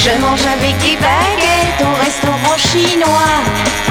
Je mange avec des baguettes au restaurant chinois.